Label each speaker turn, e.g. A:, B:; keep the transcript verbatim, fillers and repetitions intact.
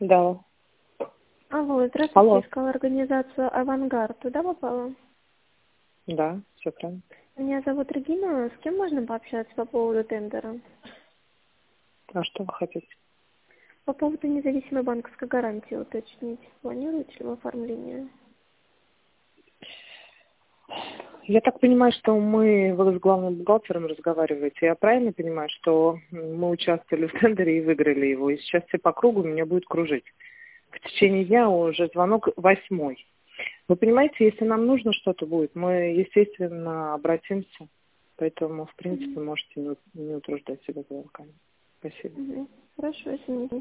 A: Да.
B: Алло, здравствуйте,
A: Алло.
B: искала организацию «Авангард». Туда попала?
A: Да, все правильно.
B: Меня зовут Регина. С кем можно пообщаться по поводу тендера?
A: А что вы хотите?
B: По поводу независимой банковской гарантии уточнить. Планируете ли вы оформление?
A: Я так понимаю, что мы, вы с главным бухгалтером разговариваете. Я правильно понимаю, что мы участвовали в тендере и выиграли его, и сейчас все по кругу меня будет кружить. В течение дня уже звонок восьмой. Вы понимаете, если нам нужно что-то будет, мы, естественно, обратимся. Поэтому, в принципе,
B: Угу.
A: можете не, не утруждать себя звонками. Спасибо.
B: Угу. Хорошо, извините.